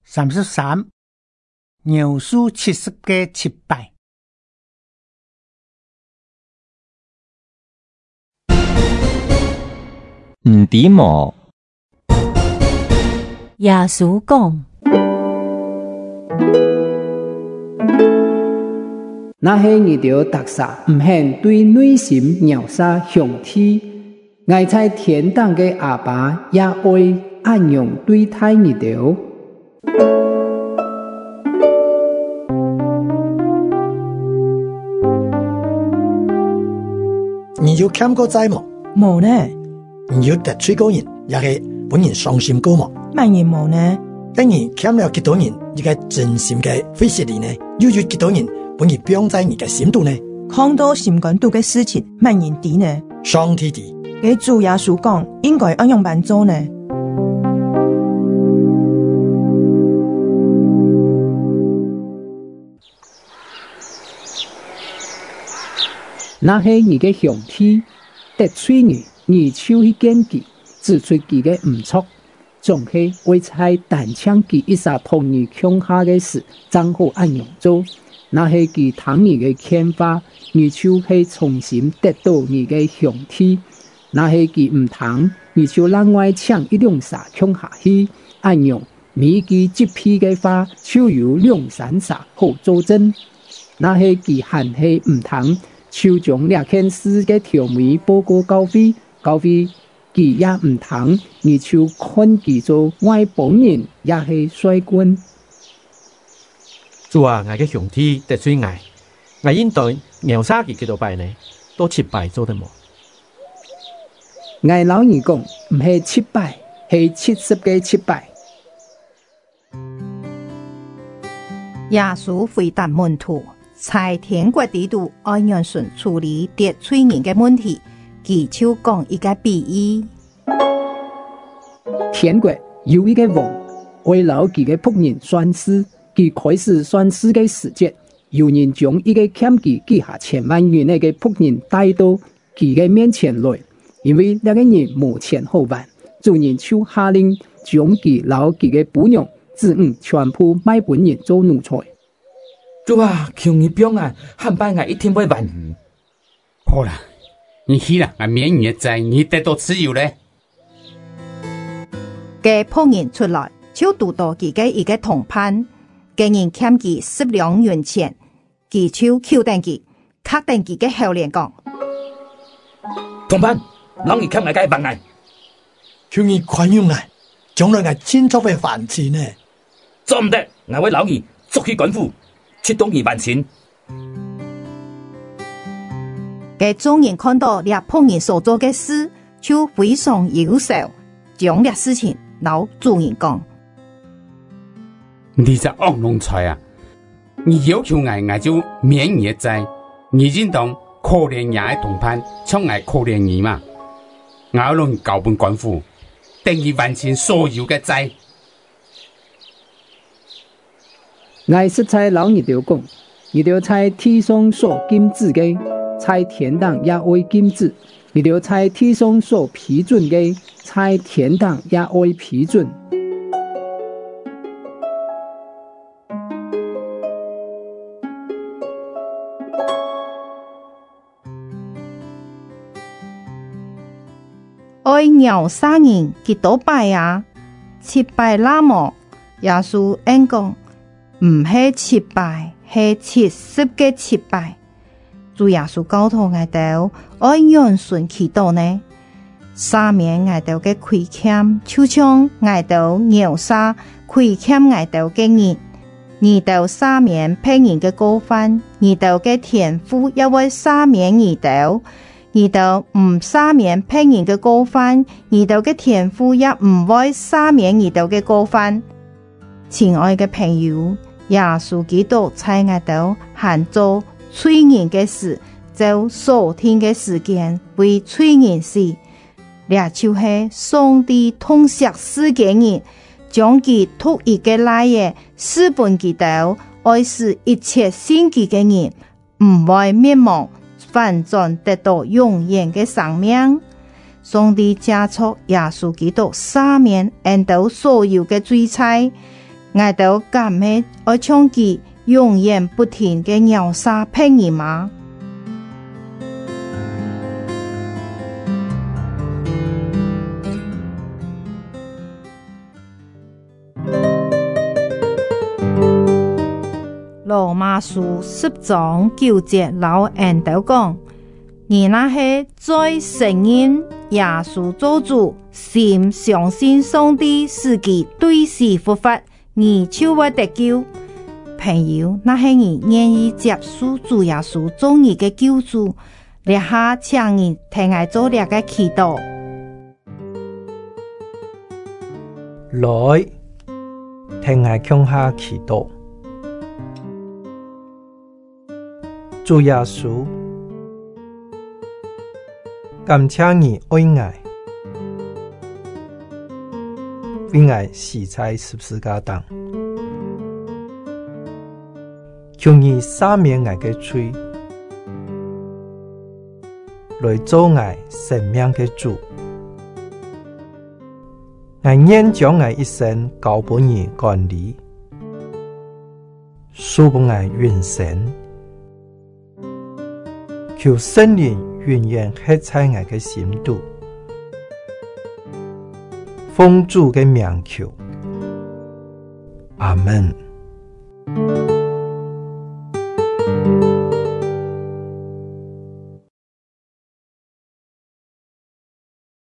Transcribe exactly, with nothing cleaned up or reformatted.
三十三，牛书七十个失败。 唔知无？ 耶稣讲： 那是你哋特撒，唔肯对内心描杀向天。我在天堂嘅阿爸也會按樣對待你哋。 你有欠過債無？ 無呢。 你有得罪過人，也係本人傷心過無？ 萬然無呢。 等你欠了幾多人，你嘅真心嘅費事你呢？又有幾多人本人標在你嘅心度呢？ 看到心肝度嘅事情，萬然啲呢？ 上天啲。 嘅主耶穌講，應該按樣辦做呢？ 那是你嘅向天，得罪你，你就去見佢，指出佢嘅唔錯，總係為在單槍佢一剎同你強下嘅事，正好按樣做。那是佢聽你嘅勸話，你就係重新得到你嘅向天。那是佢唔聽，你就另外搶一兩沙強下去，按樣每句接批嘅話，就有兩三沙好做證。那是佢還係唔聽，就將兩件事嘅條尾報告教會，教會佢也唔聽，你就看佢做外邦人，也係衰官。 主啊，我嘅上天得罪我，我應對咬殺佢幾多敗呢？都失敗做得冇。 我老二講唔係失敗，係七十個失敗。 耶穌回答門徒，在天國地度按樣順處理得罪人嘅問題，佢就講一個比喻。 天國有一個王，為了佢嘅僕人算事，佢開始算事嘅時節，有人將一個欠佢幾下千萬元嘅僕人帶到佢嘅面前來。因為那個人無錢好還，主人就下令將佢老佢嘅僕娘子女全部賣本人做奴才。 主啊，求你不要啊，喊拜我一天不還。 好啦，你去啦，我免你債，你得到自由咧。 嘅僕人出來，就讀到佢嘅一個同伴，嘅人欠佢十兩元錢，佢就扣定佢，卡定佢嘅後臉講： 同伴。老二欠我嘅萬愛， 求你寬容我，將來我千足嘅還錢呢？ 做唔得，我為老二捉起官府，出動二萬錢。 嘅眾人看到獵僕人所做嘅事，就非常憂愁，將獵事情老主人講： 你隻惡奴才啊！你要求我，我就免你嘅債，你應當可憐人嘅同伴，像我可憐你嘛？我攏交本官府，等於完成所有嘅債。 我實在老二條講，你條在天上所禁止嘅，在天堂也會禁止；你條在天上所批准嘅，在天堂也會批准。 愛咬殺人幾多敗啊？失敗那麼，耶穌應講唔係失敗，係七十個失敗。主耶穌教導我哋愛樣順祈禱呢，赦免我哋嘅虧欠，就像我哋咬殺虧欠我哋嘅人，你哋赦免別人嘅過犯，你哋嘅天父也會赦免你哋。你哋唔赦免別人嘅過犯，你哋嘅天父也唔會赦免你哋嘅過犯。親愛嘅朋友，耶穌基督在我哋行做罪人嘅事，就所聽嘅時間為罪人事，這就是上帝痛惜世間人，將其獨一嘅愛嘅賜本佢哋，愛使一切信佢嘅人唔會滅亡，反轉得到永遠嘅生命。上帝加速耶穌基督赦免人哋所有嘅罪債， 我都敢咩愛唱佢永遠不停嘅咬沙騙人嗎？羅馬書十章九節老人都講，而那些在承認耶穌做主，心相信上帝使其對死復活，而就會得救。朋友，那些人願意接受主耶穌做你嘅救主，立下請你聽我做兩個祈禱。 來，聽我向下祈禱。主耶穌，感謝你愛我，為我死在十字架上，求你赦免我的罪，來做我生命的主。我願將我一生交給你管理，賜給我永生。求聖靈永遠刻在我的心度，奉主的名求，阿們。